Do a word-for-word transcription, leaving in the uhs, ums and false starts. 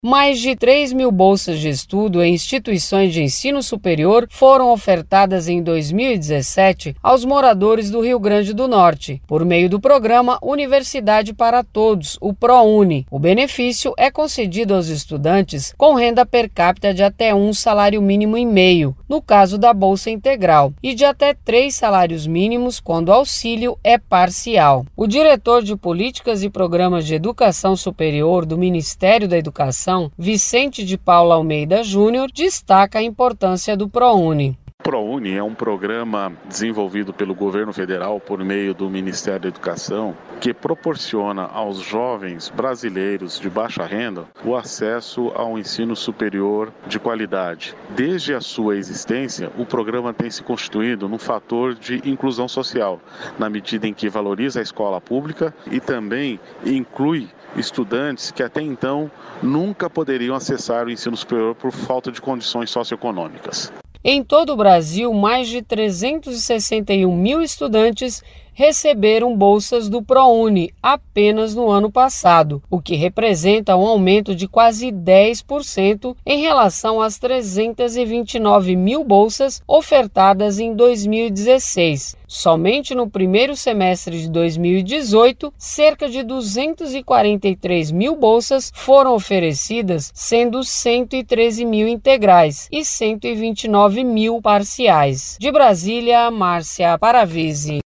Mais de três mil bolsas de estudo em instituições de ensino superior foram ofertadas em dois mil e dezessete aos moradores do Rio Grande do Norte, por meio do programa Universidade para Todos, o ProUni. O benefício é concedido aos estudantes com renda per capita de até um salário mínimo e meio, no caso da Bolsa Integral, e de até três salários mínimos quando o auxílio é parcial. O diretor de Políticas e Programas de Educação Superior do Ministério da Educação, Vicente de Paula Almeida Júnior, destaca a importância do ProUni. O ProUni é um programa desenvolvido pelo governo federal por meio do Ministério da Educação que proporciona aos jovens brasileiros de baixa renda o acesso ao ensino superior de qualidade. Desde a sua existência, o programa tem se constituído num fator de inclusão social, na medida em que valoriza a escola pública e também inclui estudantes que até então nunca poderiam acessar o ensino superior por falta de condições socioeconômicas. Em todo o Brasil, mais de trezentos e sessenta e um mil estudantes receberam bolsas do ProUni apenas no ano passado, o que representa um aumento de quase dez por cento em relação às trezentos e vinte e nove mil bolsas ofertadas em dois mil e dezesseis. Somente no primeiro semestre de dois mil e dezoito, cerca de duzentos e quarenta e três mil bolsas foram oferecidas, sendo cento e treze mil integrais e cento e vinte e nove mil parciais. De Brasília, Márcia Paravise.